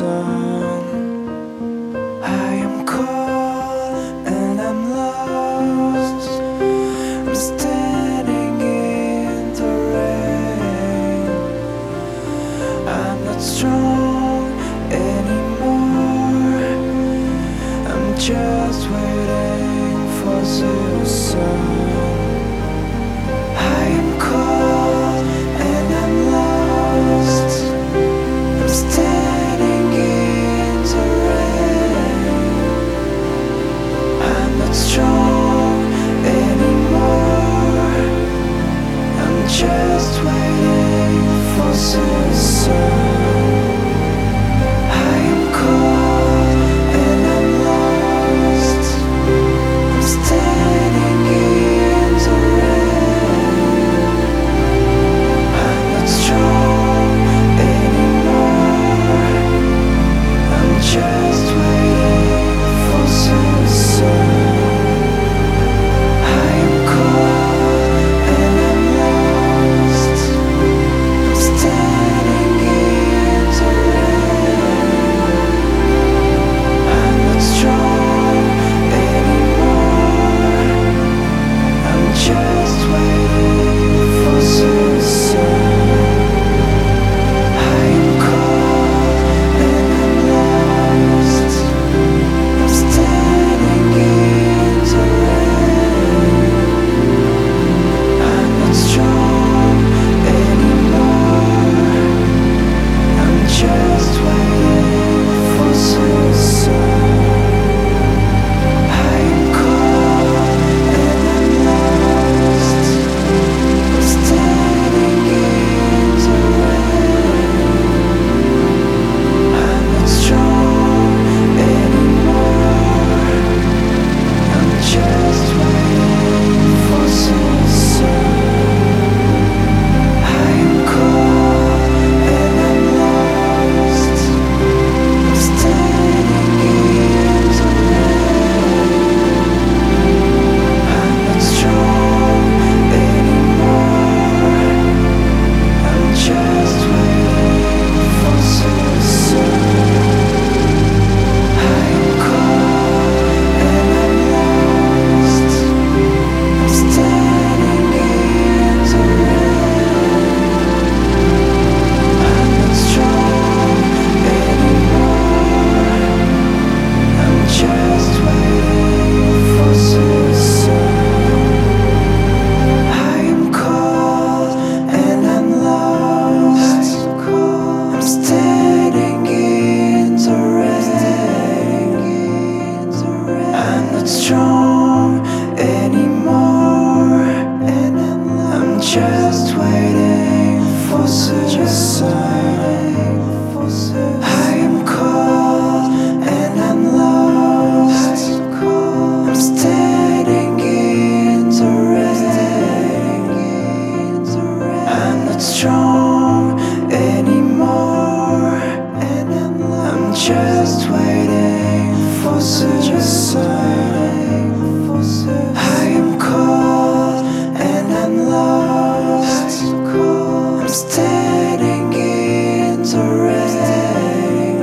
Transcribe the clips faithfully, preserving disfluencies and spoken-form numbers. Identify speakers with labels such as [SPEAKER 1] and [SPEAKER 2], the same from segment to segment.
[SPEAKER 1] sun. I am cold and I'm lost. I'm standing in the rain. I'm not strong anymore. I'm just waiting for the sun. I am cold and I'm lost. I'm standing in the rain. I'm not strong anymore. I'm just waiting for the sun. I am cold and I'm lost. I'm standing in the rain. I'm not strong anymore. I'm just waiting for the sun. I am cold and I'm lost. I'm standing in the rain. I'm not strong anymore. I'm just waiting for the sun. I am cold and I'm lost. I'm standing in the rain. I'm not strong anymore. I'm just waiting for the sun. I am cold and I'm lost. I'm standing in the rain. I'm not strong anymore. I'm just waiting for the sun. I am cold and I'm lost. I'm standing in the rain. I'm not strong anymore. I'm just waiting for the sun. I am cold and I'm lost. I'm standing in the rain. I'm not strong anymore. I'm just waiting for the sun. I am cold and I'm lost. I'm standing in the rain. I'm not strong anymore. I'm just waiting for the sun. I am cold and I'm lost. I'm standing in the rain. I'm not strong anymore. I'm just waiting for the sun. I am cold and I'm lost. I'm standing in the rain.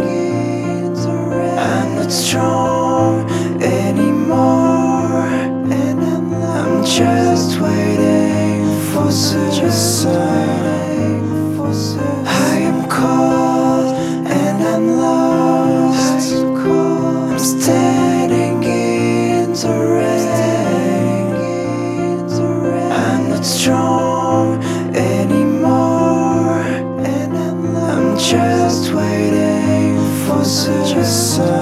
[SPEAKER 1] I'm not strong anymore. I'm just waiting for the sun. I am cold and I'm lost. I'm standing in the rain. I'm not strong anymore. I'm just waiting for the sun.